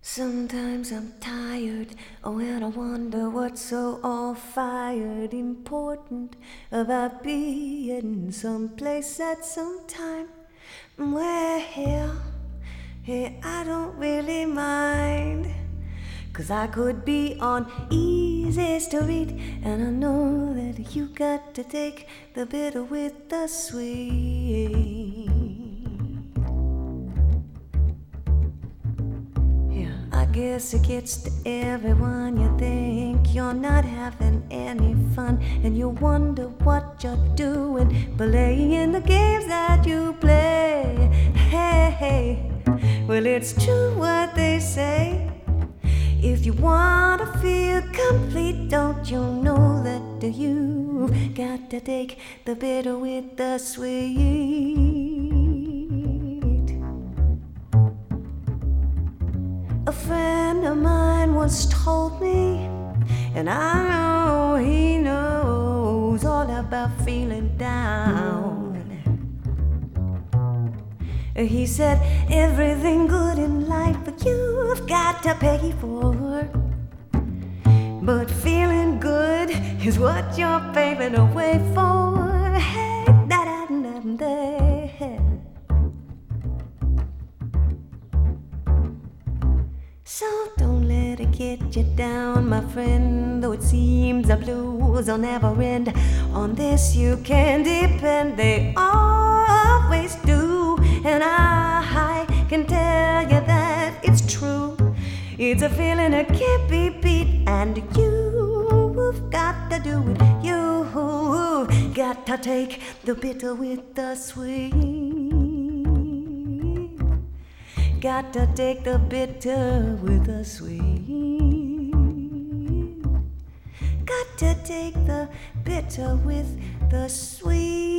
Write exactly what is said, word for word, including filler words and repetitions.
Sometimes I'm tired, oh, and I wonder what's so all fired important about being someplace at some time. Well, hey, I don't really mind, 'cause I could be on easy street, and I know that you got to take the bitter with the sweet. I guess it gets to everyone. You think you're not having any fun, and you wonder what you're doing, playing the games that you play. Hey, hey, well, it's true what they say. If you want to feel complete, don't you know that you got to take the bitter with the sweet? A friend of mine once told me, and I know he knows all about feeling down. He said, everything good in life you've got to pay for, but feeling good is what you're paving the way for. Hey, da da da da. So don't let it get you down, my friend, though it seems the blues will never end. On this you can depend, they always do, and I can tell you that it's true. It's a feeling that can't be beat, and you've got to do it. You've got to take the bitter with the sweet. Got to take the bitter with the sweet. Got to take the bitter with the sweet.